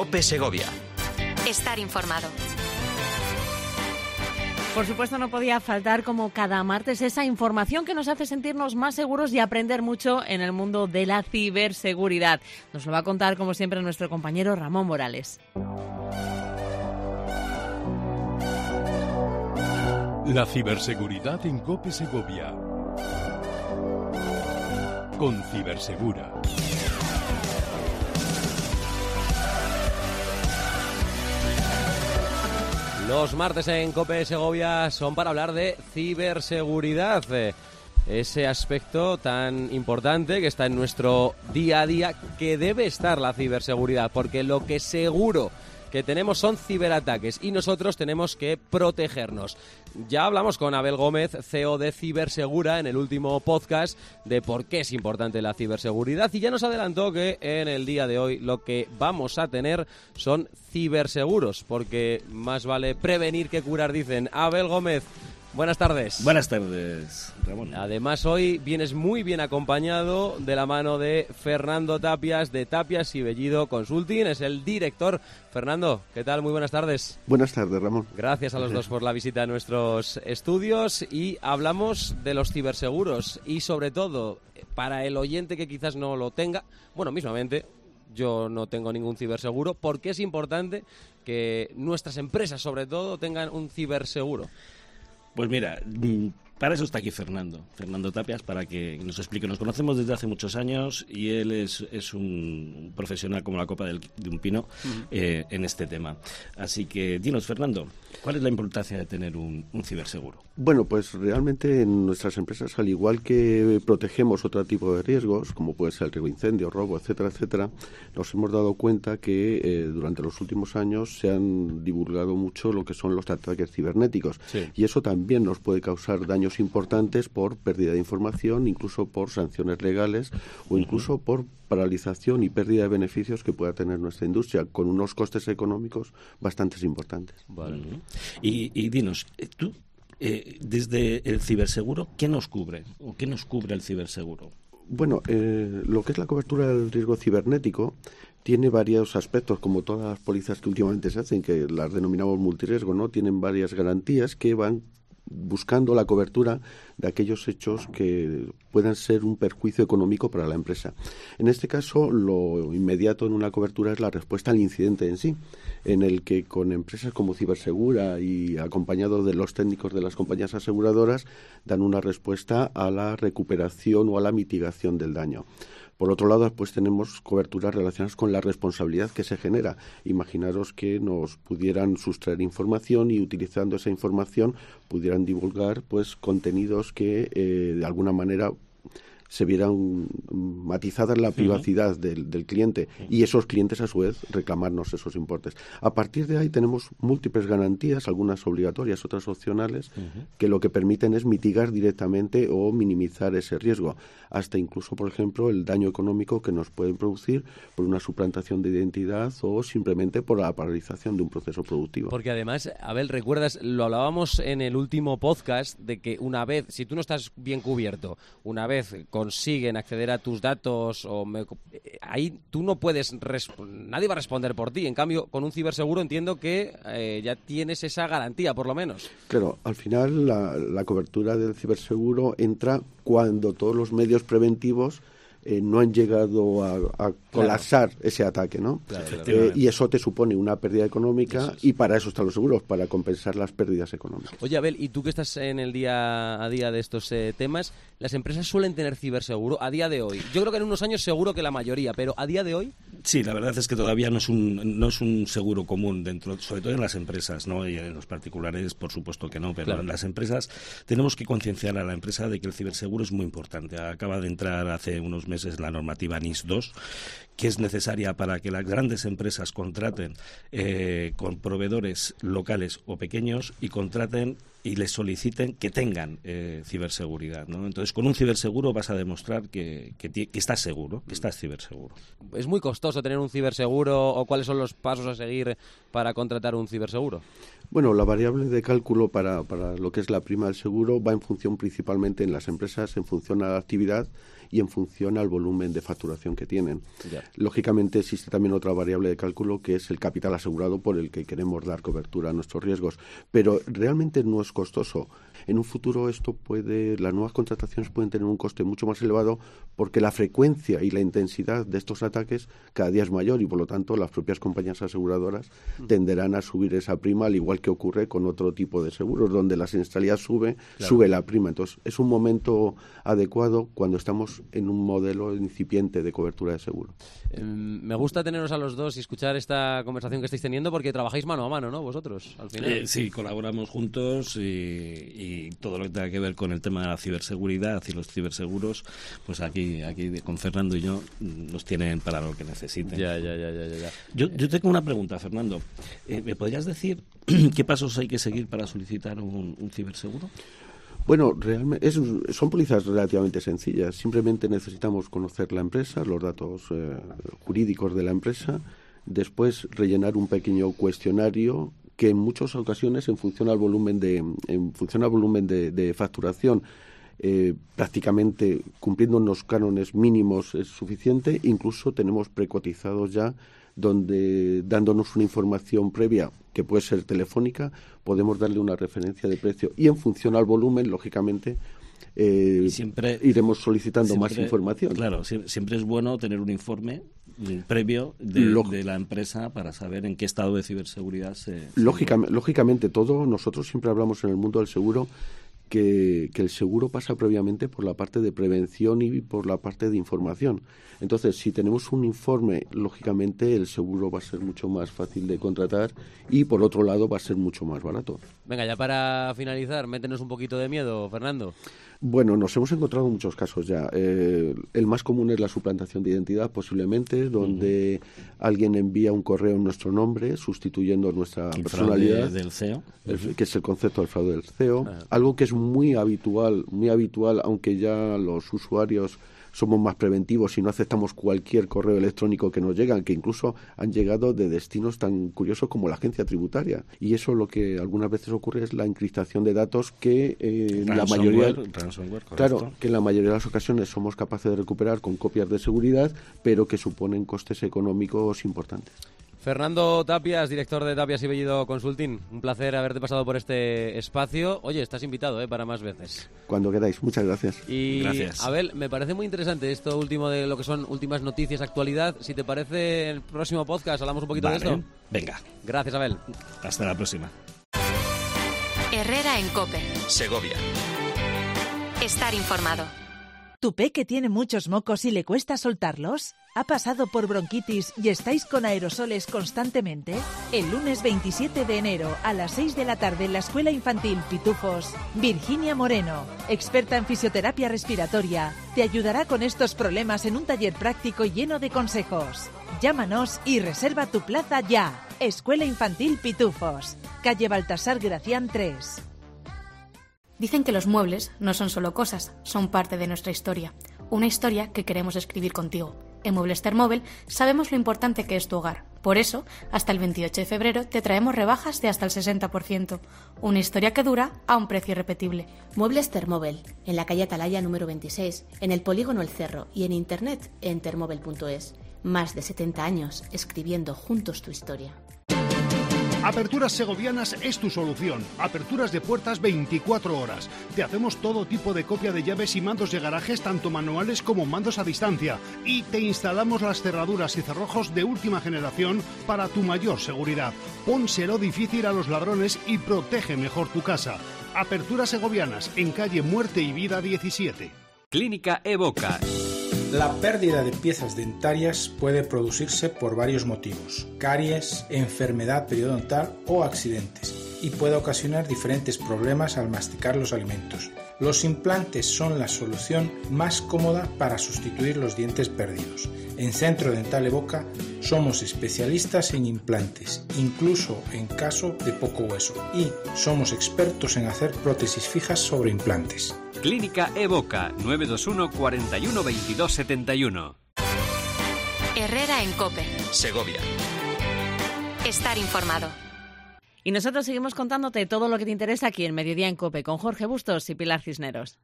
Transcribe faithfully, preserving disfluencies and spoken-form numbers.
COPE Segovia. Estar informado. Por supuesto, no podía faltar, como cada martes, esa información que nos hace sentirnos más seguros y aprender mucho en el mundo de la ciberseguridad. Nos lo va a contar, como siempre, nuestro compañero Ramón Morales. La ciberseguridad en COPE Segovia. Con Cibersegura. Los martes en COPE Segovia son para hablar de ciberseguridad, ese aspecto tan importante que está en nuestro día a día, que debe estar la ciberseguridad, porque lo que seguro que tenemos son ciberataques y nosotros tenemos que protegernos. Ya hablamos con Abel Gómez, C E O de Cibersegura, en el último podcast de por qué es importante la ciberseguridad, y ya nos adelantó que en el día de hoy lo que vamos a tener son ciberseguros, porque más vale prevenir que curar, dicen. Abel Gómez, buenas tardes. Buenas tardes, Ramón. Además, hoy vienes muy bien acompañado de la mano de Fernando Tapias, de Tapias y Bellido Consulting. Es el director. Fernando, ¿qué tal? Muy buenas tardes. Buenas tardes, Ramón. Gracias a los dos por la visita a nuestros estudios, y hablamos de los ciberseguros y, sobre todo, para el oyente que quizás no lo tenga, bueno, mismamente, yo no tengo ningún ciberseguro. ¿Por qué es importante que nuestras empresas, sobre todo, tengan un ciberseguro? Pues mira, para eso está aquí Fernando, Fernando Tapias, para que nos explique. Nos conocemos desde hace muchos años y él es, es un profesional como la copa del, de un pino uh-huh. eh, en este tema. Así que dinos, Fernando, ¿cuál es la importancia de tener un, un ciberseguro? Bueno, pues realmente en nuestras empresas, al igual que protegemos otro tipo de riesgos, como puede ser el riesgo de incendio, robo, etcétera, etcétera, nos hemos dado cuenta que eh, durante los últimos años se han divulgado mucho lo que son los ataques cibernéticos. Sí. Y eso también nos puede causar daños importantes por pérdida de información, incluso por sanciones legales o incluso uh-huh. por paralización y pérdida de beneficios que pueda tener nuestra industria, con unos costes económicos bastante importantes. Vale. Uh-huh. y, y dinos, tú, eh, desde el ciberseguro, ¿qué nos cubre? ¿O qué nos cubre el ciberseguro? Bueno, eh, lo que es la cobertura del riesgo cibernético tiene varios aspectos, como todas las pólizas que últimamente se hacen, que las denominamos multirriesgo, ¿no? Tienen varias garantías que van buscando la cobertura de aquellos hechos que puedan ser un perjuicio económico para la empresa. En este caso, lo inmediato en una cobertura es la respuesta al incidente en sí, en el que con empresas como Cibersegura y acompañados de los técnicos de las compañías aseguradoras dan una respuesta a la recuperación o a la mitigación del daño. Por otro lado, pues tenemos coberturas relacionadas con la responsabilidad que se genera. Imaginaros que nos pudieran sustraer información y, utilizando esa información, pudieran divulgar pues contenidos que eh, de alguna manera se vieran matizadas la privacidad uh-huh. del, del cliente y esos clientes a su vez reclamarnos esos importes. A partir de ahí tenemos múltiples garantías, algunas obligatorias, otras opcionales, uh-huh. que lo que permiten es mitigar directamente o minimizar ese riesgo, hasta incluso, por ejemplo, el daño económico que nos pueden producir por una suplantación de identidad o simplemente por la paralización de un proceso productivo. Porque además, Abel, recuerdas, lo hablábamos en el último podcast, de que una vez, si tú no estás bien cubierto, una vez consiguen acceder a tus datos, o me, ahí tú no puedes, resp- nadie va a responder por ti. En cambio, con un ciberseguro entiendo que eh, ya tienes esa garantía, por lo menos. Claro, al final la, la cobertura del ciberseguro entra cuando todos los medios preventivos eh, no han llegado a, a colapsar claro. ese ataque, ¿no? Claro, claro. Eh, y eso te supone una pérdida económica es. Y para eso están los seguros, para compensar las pérdidas económicas. Oye, Abel, y tú que estás en el día a día de estos eh, temas, ¿las empresas suelen tener ciberseguro a día de hoy? Yo creo que en unos años seguro que la mayoría, pero a día de hoy... Sí, la verdad es que todavía no es un no es un seguro común dentro, sobre todo en las empresas, ¿no? Y en los particulares, por supuesto que no, pero claro. En las empresas tenemos que concienciar a la empresa de que el ciberseguro es muy importante. Acaba de entrar hace unos meses la normativa N I S dos, que es necesaria para que las grandes empresas contraten eh, con proveedores locales o pequeños y contraten y les soliciten que tengan eh, ciberseguridad, ¿no? Entonces, con un ciberseguro vas a demostrar que, que, que estás seguro, que estás ciberseguro. ¿Es muy costoso tener un ciberseguro o cuáles son los pasos a seguir para contratar un ciberseguro? Bueno, la variable de cálculo para, para lo que es la prima del seguro va en función principalmente en las empresas, en función a la actividad y en función al volumen de facturación que tienen. Ya. Lógicamente existe también otra variable de cálculo que es el capital asegurado por el que queremos dar cobertura a nuestros riesgos, pero realmente no es costoso. En un futuro esto puede, las nuevas contrataciones pueden tener un coste mucho más elevado porque la frecuencia y la intensidad de estos ataques cada día es mayor y por lo tanto las propias compañías aseguradoras tenderán a subir esa prima, al igual que ocurre con otro tipo de seguros donde la siniestralidad sube, claro. sube la prima. Entonces es un momento adecuado cuando estamos en un modelo incipiente de cobertura de seguro. Eh, me gusta teneros a los dos y escuchar esta conversación que estáis teniendo porque trabajáis mano a mano, ¿no? Vosotros, al final. Eh, sí, colaboramos juntos y, y todo lo que tenga que ver con el tema de la ciberseguridad y los ciberseguros, pues aquí, aquí con Fernando y yo nos tienen para lo que necesiten. Ya, ya, ya, ya, ya. Yo, yo tengo una pregunta, Fernando. Eh, ¿Me podrías decir qué pasos hay que seguir para solicitar un, un ciberseguro? Bueno, realmente es, son pólizas relativamente sencillas. Simplemente necesitamos conocer la empresa, los datos eh, jurídicos de la empresa, después rellenar un pequeño cuestionario que en muchas ocasiones, en función al volumen de, en función al volumen de, de facturación, eh, prácticamente cumpliendo unos cánones mínimos es suficiente. Incluso tenemos precotizados ya donde, dándonos una información previa, que puede ser telefónica, podemos darle una referencia de precio. Y en función al volumen, lógicamente, eh, y siempre, iremos solicitando siempre, más información. Claro, siempre es bueno tener un informe previo de, de la empresa para saber en qué estado de ciberseguridad se... Lógicamente, lógicamente, todo, nosotros siempre hablamos en el mundo del seguro que, que el seguro pasa previamente por la parte de prevención y por la parte de información. Entonces, si tenemos un informe, lógicamente el seguro va a ser mucho más fácil de contratar y, por otro lado, va a ser mucho más barato. Venga, ya para finalizar, métenos un poquito de miedo, Fernando. Bueno, nos hemos encontrado muchos casos ya. Eh, el más común es la suplantación de identidad, posiblemente, donde uh-huh. alguien envía un correo en nuestro nombre, sustituyendo nuestra el personalidad. Del C E O. El, que es el concepto del fraude del C E O. Uh-huh. Algo que es muy habitual, muy habitual, aunque ya los usuarios somos más preventivos y no aceptamos cualquier correo electrónico que nos llega, que incluso han llegado de destinos tan curiosos como la agencia tributaria. Y eso lo que algunas veces ocurre es la encriptación de datos que eh, la mayoría, claro, que en la mayoría de las ocasiones somos capaces de recuperar con copias de seguridad, pero que suponen costes económicos importantes. Fernando Tapias, director de Tapias y Bellido Consulting, un placer haberte pasado por este espacio. Oye, estás invitado ¿eh? para más veces. Cuando queráis, muchas gracias. Y gracias. Abel, me parece muy interesante esto último de lo que son últimas noticias, actualidad. Si te parece, el próximo podcast hablamos un poquito vale. de esto. Venga. Gracias, Abel. Hasta la próxima. Herrera en COPE. Segovia. Estar informado. ¿Tu peque tiene muchos mocos y le cuesta soltarlos? ¿Ha pasado por bronquitis y estáis con aerosoles constantemente? El lunes veintisiete de enero a las seis de la tarde en la Escuela Infantil Pitufos, Virginia Moreno, experta en fisioterapia respiratoria, te ayudará con estos problemas en un taller práctico lleno de consejos. Llámanos y reserva tu plaza ya. Escuela Infantil Pitufos, calle Baltasar Gracián tres. Dicen que los muebles no son solo cosas, son parte de nuestra historia. Una historia que queremos escribir contigo. En Muebles Thermobel sabemos lo importante que es tu hogar. Por eso, hasta el veintiocho de febrero te traemos rebajas de hasta el sesenta por ciento. Una historia que dura a un precio irrepetible. Muebles Thermobel, en la calle Atalaya número veintiséis, en el polígono El Cerro y en internet en thermobel punto es. Más de setenta años escribiendo juntos tu historia. Aperturas Segovianas es tu solución. Aperturas de puertas veinticuatro horas. Te hacemos todo tipo de copia de llaves y mandos de garajes, tanto manuales como mandos a distancia. Y te instalamos las cerraduras y cerrojos de última generación para tu mayor seguridad. Pónselo difícil a los ladrones y protege mejor tu casa. Aperturas Segovianas, en calle Muerte y Vida diecisiete. Clínica Evoca. La pérdida de piezas dentarias puede producirse por varios motivos: caries, enfermedad periodontal o accidentes, y puede ocasionar diferentes problemas al masticar los alimentos. Los implantes son la solución más cómoda para sustituir los dientes perdidos. En Centro Dental Evoca somos especialistas en implantes, incluso en caso de poco hueso, y somos expertos en hacer prótesis fijas sobre implantes. Clínica Evoca, nueve dos uno, cuarenta y uno, veintidós setenta y uno. Herrera en COPE. Segovia. Estar informado. Y nosotros seguimos contándote todo lo que te interesa aquí en Mediodía en COPE con Jorge Bustos y Pilar Cisneros.